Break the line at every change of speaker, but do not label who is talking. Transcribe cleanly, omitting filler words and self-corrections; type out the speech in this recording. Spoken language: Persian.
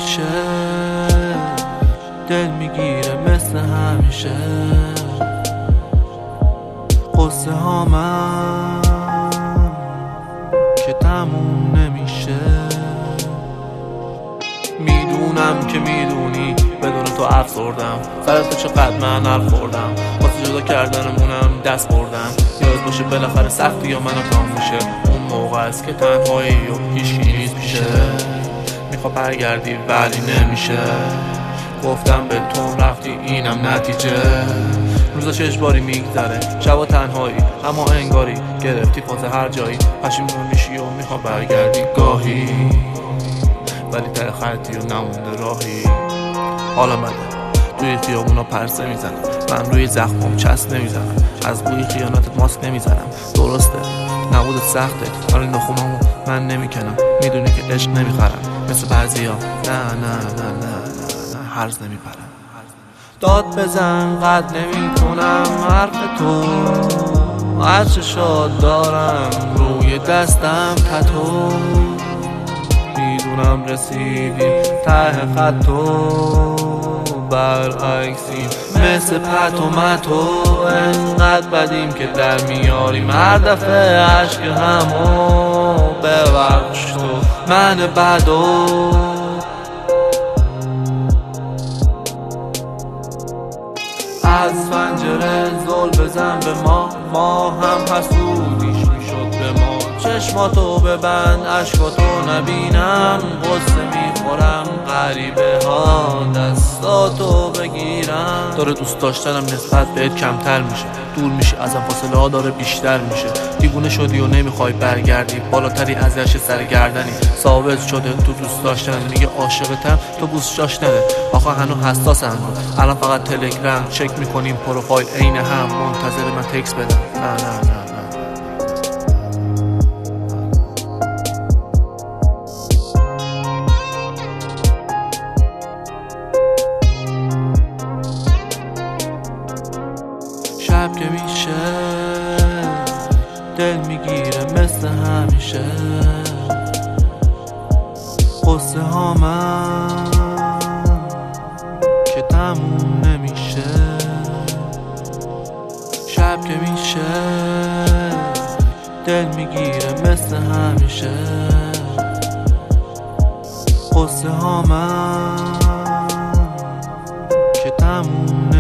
میشه دل میگیره مثل همیشه قصه هامم که تموم نمیشه. میدونم که میدونی بدون تو افسردم، سر تو چقدر من حرف خوردم، واسه جدا کردنمونم دست بردم. یاد باشه بالاخره سختی یا منم تمام میشه. اون موقع است که تنهایی و هیچکی نیست پیشه. میخوا برگردی ولی نمیشه. گفتم به تو رفتی اینم نتیجه. روزاش اجباری میگذره، شبا تنهایی اما انگاری گرفتی فاز هر جایی. پشیمون میشی و میخوا برگردی گاهی، ولی ته خطی و نمونده راهی. حالا من توی خیابونا پرسه میزنم، من روی زخمم چسب نمیزنم، از بوی خیانتت ماسک نمیزنم. درسته نبودت سخته ولی نخونامو من نمیکنم. میدونی که عشق نمیخرم مثل بعضیا، نه هرز نمیپرم. داد بزن قد نمیتونم حرف تو، هر چشات دارم روی دستم تتو. میدونم رسیدیم ته خط و برعکسیم مثل پت و متو. انقدر بدیم که در میاریم هر دفعه عشق همو. ببخش تو من بدو. از پنجره زل بزن به ما هم حسودیش میشد به ما. چشماتو ببند عشقاتو نبینم، غصه میخورم غریبه ها دستاتو بگیرم. داره دوست داشتنم نسبت بهت کمتر میشه، دور میشی ازم فاصله ها داره بیشتر میشه. دیوونه شدی و نمیخوای برگردی، بالاتری از عرش سرگردنی. ثابت شده تو دوست داشتن میگه عاشقتم تو بوس جاش نده. آخه هنو حساسم الان فقط تلگرام چک میکنیم پروفایل عین هم، منتظر من تکس بدم. نه شب که میشه دل میگیره مثل همیشه قصه هامم که تموم نمیشه. شب که میشه دل میگیره مثل همیشه قصه هامم که تموم